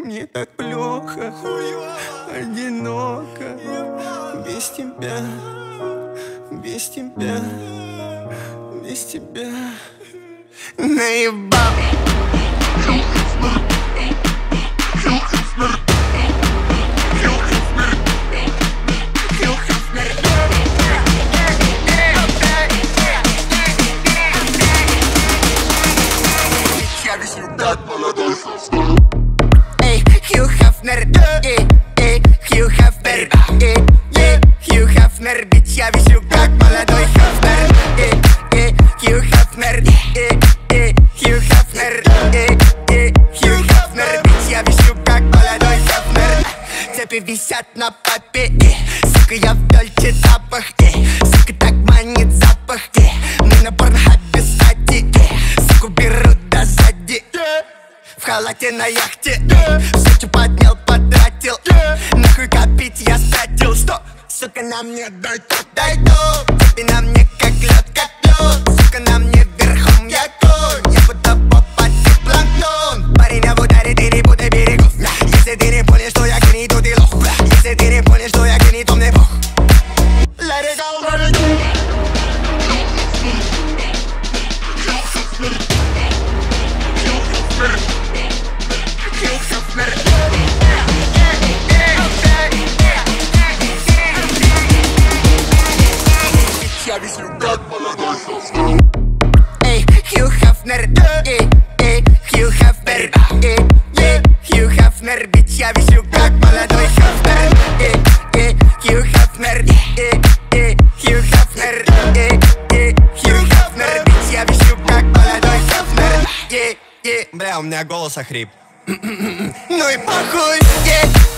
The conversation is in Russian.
Мне так плохо, одиноко, без тебя, без тебя, без тебя. Наебал. Эй, Хью Хафнер, Хью Хафнер, Хью Хафнер, бич, я висю как молодой Хафнер. Хью Хафнер, Хью Хафнер, Хью Хафнер, бич, я висю как молодой Хафнер. Цепи висят на попе, сука, я в дольче запах, сука, так манит запах, мы на порнхабе стати, суку берут до сзади. В халате на яхте, все, что поднял, потратил, нахуй копить я стратил. Что, сука, на мне дай то, цепи на мне как лед, сука, на мне верхом я конь, я будто попа тип планктон. Парень, я в ударе, ты не путай берегов. Если ты не понял, что я гений, то ты лох. Если ты не понял, что я гений, то мне бог. Let it go, let it go. Я висю как молодой Хафнер. Эй, Хью Хафнер, Хью Хафнер, Хью Хафнер, бич, я висю как молодой Хафнер. Хью Хафнер, Хью Хафнер, Хью Хафнер, бич, я висю как молодой Хафнер. Бля, у меня голос охрип. Ну и похуй,